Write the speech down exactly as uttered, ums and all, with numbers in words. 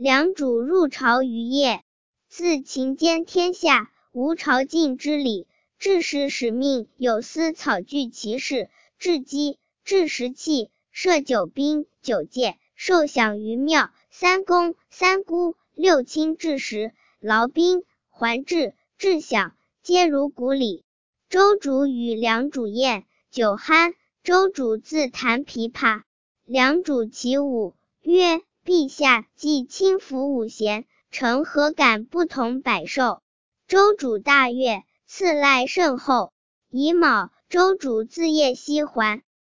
良主入朝于夜，自勤兼天下，无朝觐之礼。治时使命，有司草具其事，治机，治时器，设九宾九戒，受享于庙。三公、三姑、六亲治时，劳宾、还治、治享，皆如古礼。周主与良主宴，酒酣，周主自弹琵琶，良主起舞，曰：陛下既亲抚五弦，臣何敢不同百寿？周主大悦，赐赖甚厚。乙卯，周主自夜西还。